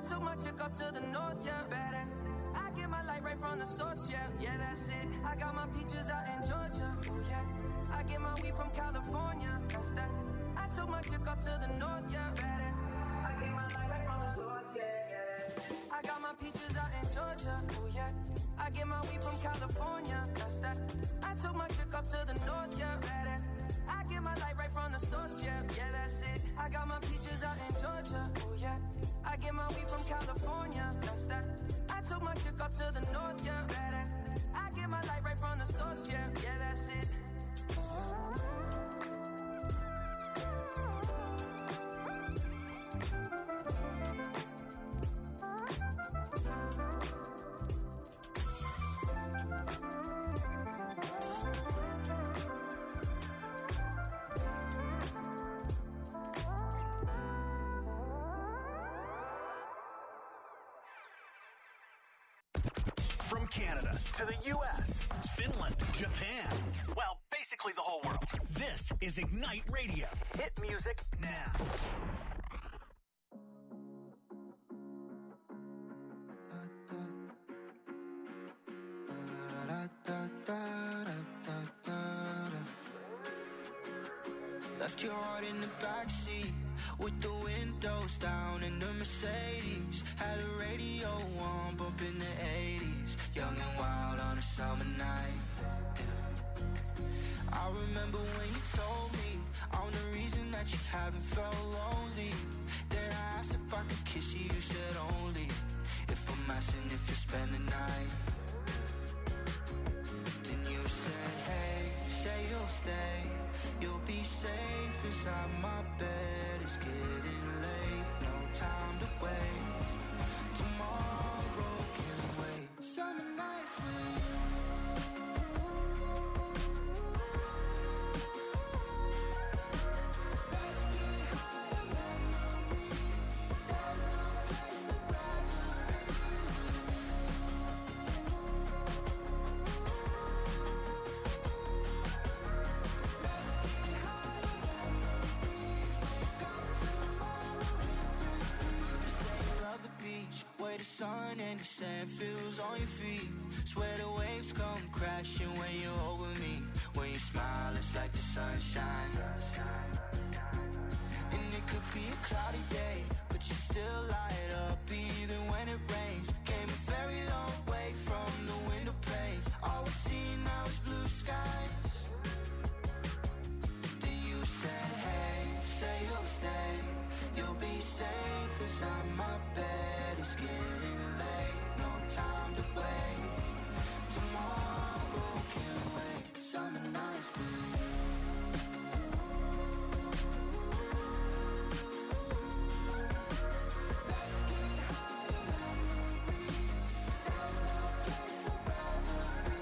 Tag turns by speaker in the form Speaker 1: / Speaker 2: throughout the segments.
Speaker 1: took my chick up to the north, yeah. Better. I get my light right from the source, yeah. Yeah, that's it. I got my peaches out in Georgia. Oh, yeah. I get my weed from California. That's that. I took my chick up to the north, yeah. Better. I get my light right from the source, yeah, yeah. I got my peaches out in Georgia. Oh, yeah. I get my weed from California. That's that. I took my chick up to the north, yeah. Better. I get my light right from the source, yeah. Yeah, that's it. I got my peaches out in Georgia. Oh, yeah. I get my weed from California. That's that. I took my chick up to the north, yeah. Better. I get my light right from the source, yeah. Yeah, that's it.
Speaker 2: From Canada to the U.S., Finland, Japan, well, basically the whole world. This is Ignite Radio. Hit music now.
Speaker 3: Left your heart in the backseat with the windows down in the Mercedes. Had a radio on, bumping the 80s. Young and wild on a summer night, yeah. I remember when you told me I'm the reason that you haven't felt lonely. Then I asked if I could kiss you, you said only if I'm asking if you spend the night. Then you said, hey, say you'll stay. You'll be safe inside my bed. It's getting late, no time to waste. Tomorrow can wait. Summer nights with you. Let's get higher memories. There's no place I'd rather be with you. Where the sun and the sand feels on your feet. Swear the waves come crashing when you're over me. When you smile, it's like the sunshine. And it could be a cloudy day, but you still light up even when it rains. Came a very long way from the window panes. All we see now is blue skies. Then you said, hey, say you'll stay. You'll be safe inside my bed. It's getting late, no time to waste. Tomorrow can wait. Summer nights with you. Let's get higher memories. There's no place I'd rather be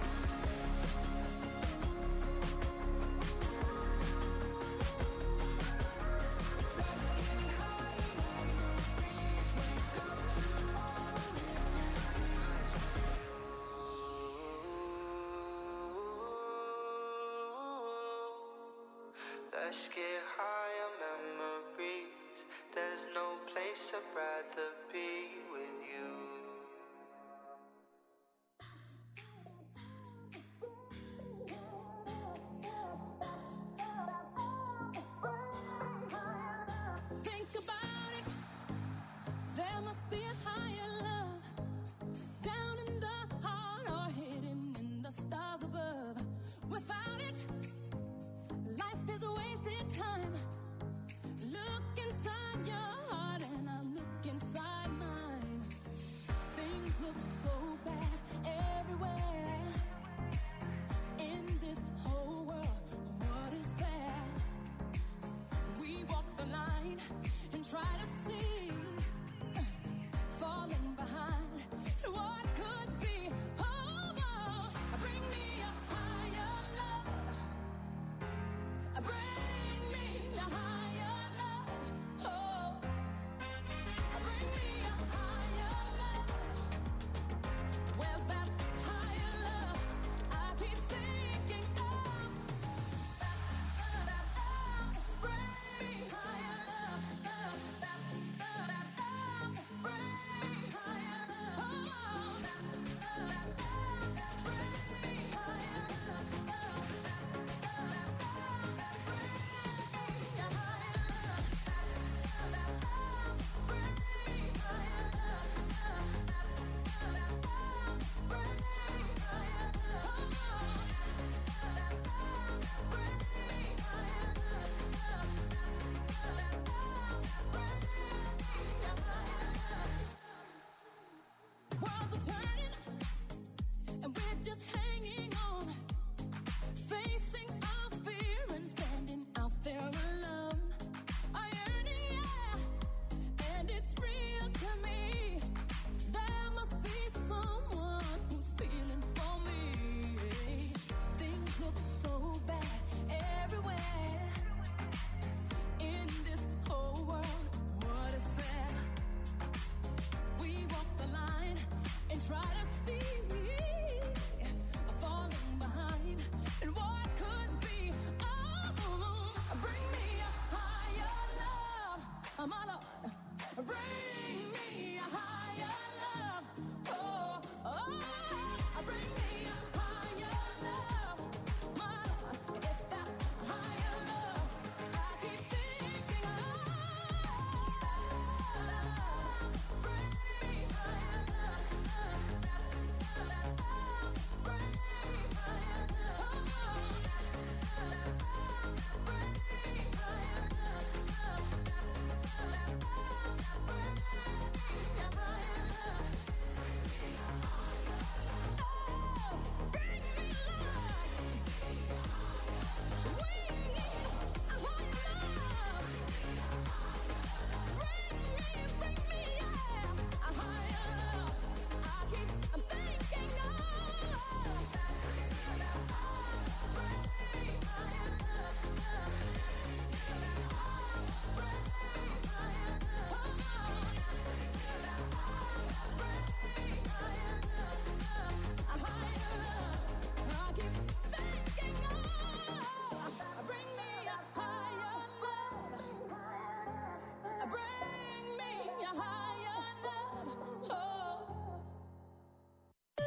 Speaker 3: Let's get higher memories. Wake up tomorrow. Let's get higher memories. There's no place I'd rather be with you.
Speaker 4: Think about it. There must be a higher love down in the heart or hidden in the stars above. Without it, life is a wasted time.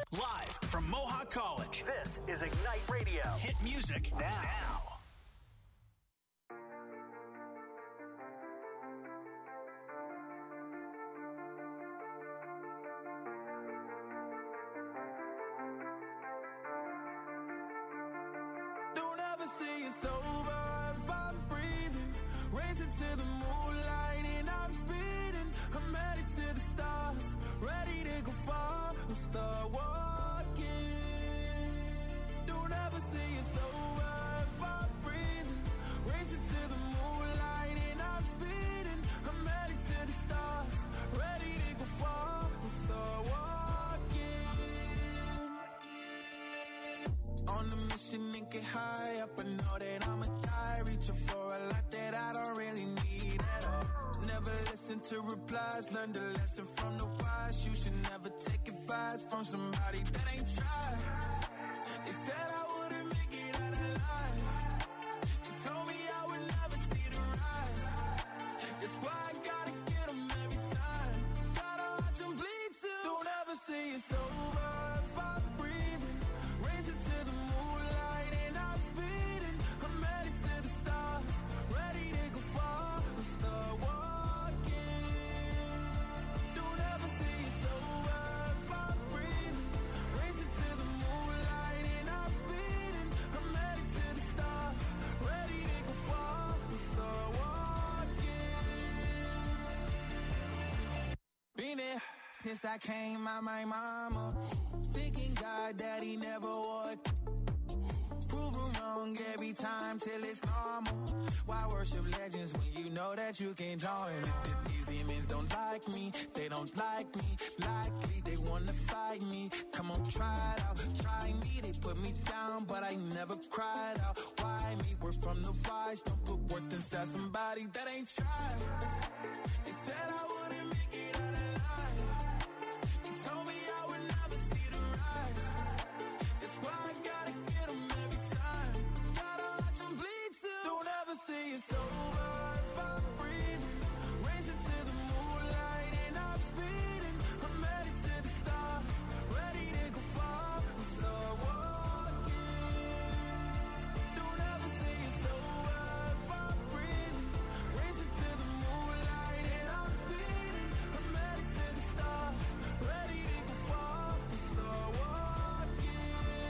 Speaker 2: Live from Mohawk College, this is Ignite Radio. Hit music now.
Speaker 5: Don't ever say it's over if I'm breathing. Racing to the moonlight and I'm speeding. I'm headed to the stars, ready to go far. I'm start walking. Don't ever say it's over if I'm breathing. Racing to the moonlight and I'm speeding. I'm headed to the stars, ready to go far. I'm start walking. On a mission and get high up, I know that I'ma die. Reaching for a lot that I don't really need at all. Never listen to replies, learn the lesson from the wise. You should never take advice from somebody that ain't tried. They said I wouldn't make it out alive. They told me I would never see the rise. That's why I gotta get them every time. Gotta watch them bleed too. Don't ever say it's over if I'm breathing. Racing to the moonlight and I'm speeding. I'm headed to the stars, ready to go far. I'm start walking. Don't ever say it's over if I'm breathing. Racing to the moonlight and I'm speeding. I'm headed to the stars, ready to go far. I'm start walking. Been there since I came out my mama. Thinking God that he never would. Proven wrong every time till it's normal. Why worship legends when you know that you can't join? These demons don't like me, they don't like me. Likely they wanna fight me. Come on, try it out, try me. They put me down, but I never cried out. Why me? We're from the wise. Don't put worth inside somebody that ain't tried. They said I wouldn't make it out alive. They told me I would never see the rise. That's why I gotta get them every time. Gotta watch them bleed too. Don't ever say it's over if I'm breathing. Racing to the moonlight and I'm speeding. I'm headed to the stars, ready to go far. I'm start walking. Don't ever say it's over if I'm breathing. Racing to the moonlight and I'm speeding. I'm headed to the stars, ready to go far. I'm start walking.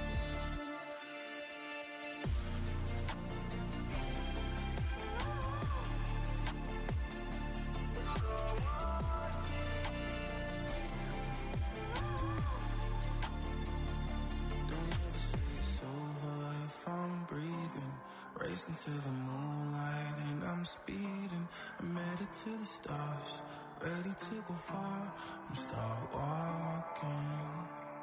Speaker 5: Don't ever say it's over if I'm breathing. Racing to the moonlight and I'm speeding. I'm headed to the stars, ready to go far. I'm start walking.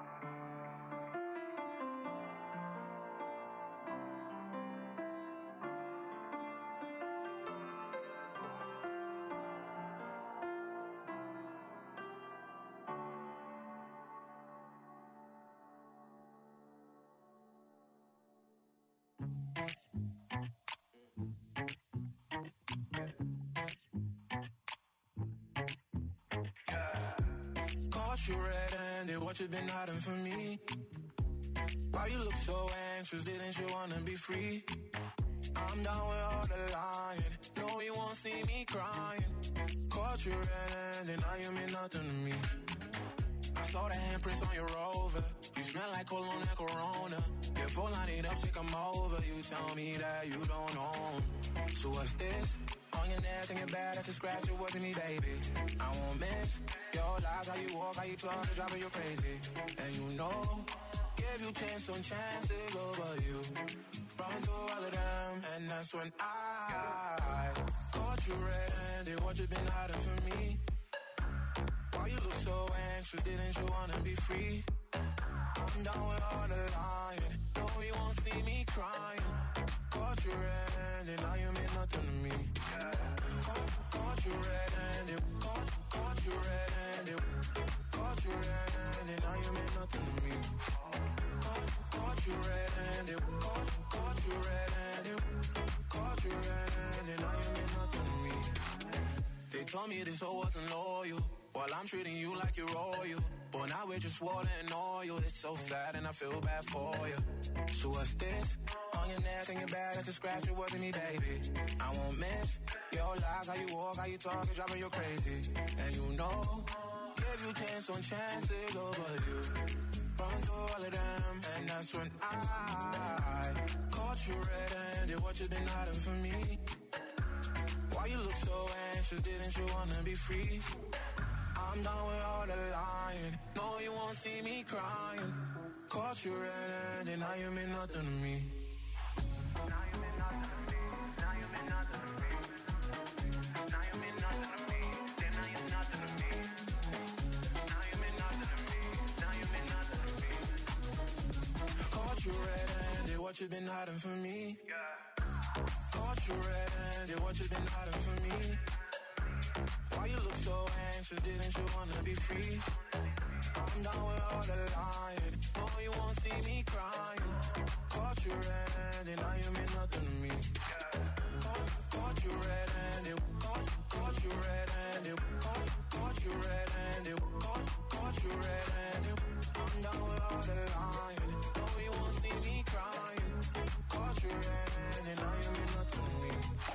Speaker 5: Caught you red-handed, what you been hiding from me? Why you look so anxious, didn't you wanna be free? I'm down with all the lying, no you won't see me crying. Caught you red-handed, now you mean nothing to me. I saw the handprints on your Rover, you smell like cologne and Corona. Your phone line it up, take 'em over, you tell me that you don't own. So what's this? On your neck and your back, that's a scratch, it wasn't me, baby. I won't miss your lies, how you walk, how you talk, the driver, you're crazy. And you know, give you chance on chances over you. Run through all of them, and that's when I caught you red-handed, what you been hiding from me? Why you look so anxious, didn't you wanna be free? I'm down with all the lying, no you won't see me crying. Caught you red-handed, now you mean nothing to me. Caught you red-handed, caught you red-handed, caught you red-handed, now you mean nothing to me. Caught you red-handed, caught you red-handed, caught you red-handed, now you mean nothing to me. They told me this hoe wasn't loyal, while I'm treating you like you're royal. But now we're just water and oil. It's so sad and I feel bad for you. So what's this? On your neck and your back, that's a scratch, it wasn't me, baby. I won't miss your lies, how you walk, how you talk, it's driving you crazy. And you know, give you chance on chances over you. Run through all of them, and that's when I caught you red-handed, what you been hiding from me? Why you look so anxious, didn't you wanna be free? I'm done with all the lying, no you won't see me crying. Caught you red-handed, now you mean nothing to me. Now you mean nothing to me, now you mean nothing to me. Now you mean nothing to me, then now you're nothing to me. Now you mean nothing to me, now you mean nothing to me. Caught you red-handed, what you been hiding from me? Caught you red-handed, what you been hiding from me? Why you look so anxious, didn't you wanna be free? I'm done with all the lying, no you won't see me crying. Caught you red-handed, now you mean nothing to me. Caught you red-handed, caught you red-handed, caught you red-handed, caught you red-handed. I'm done with all the lying, no you won't see me crying. Caught you red-handed, now you mean nothing to me.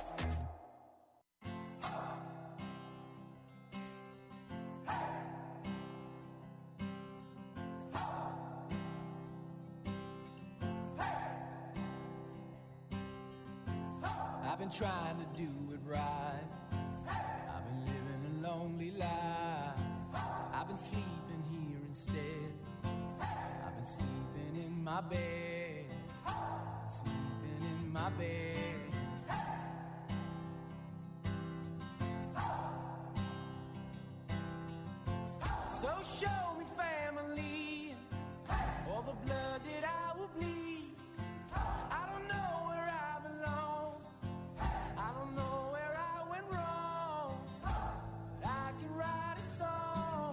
Speaker 6: I've been trying to do it right. I've been living a lonely life. I've been sleeping here instead. I've been sleeping in my bed. Sleeping in my bed. So show me family, all the blood that I will bleed. I don't know where I belong. I don't know where I went wrong. I can write a song.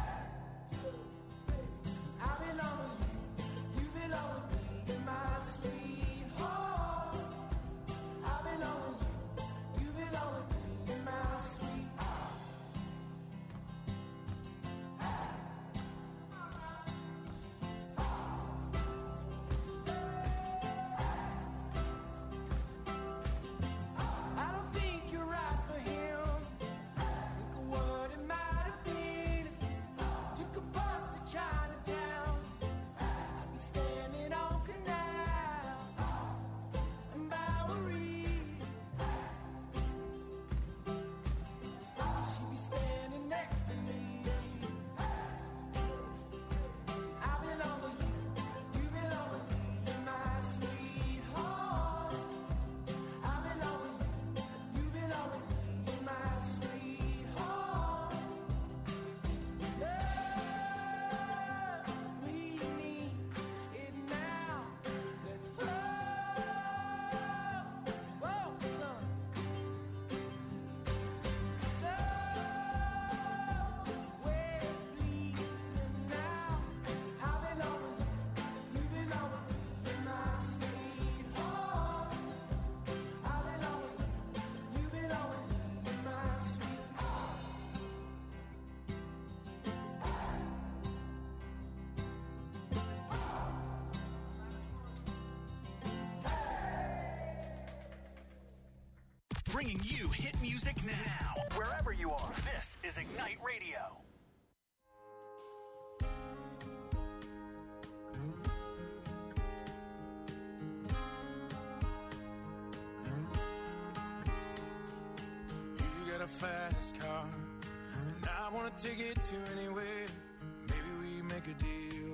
Speaker 6: I belong with you, you belong with me, you're my sweetheart. I belong with you, you belong with me, you're my sweetheart. I don't think you're right for him. Think of what it might have been if you took a bus to Chinatown. I'd be standing on Canal and Bowery. She'd be standing next to me. I belong with you, you belong with me, you're my sweetheart. I belong with you, you belong with me, you're my sweetheart. Love, we need it now. Let's focus on we're bleeding now. I belong with you, you belong with me, you're my sweetheart. I belong with you, you belong with me, you're my sweetheart.
Speaker 2: Bringing you hit music now, wherever you are. This is Ignite Radio.
Speaker 5: You got a fast car, and I wanna take it to anywhere. Maybe we make a deal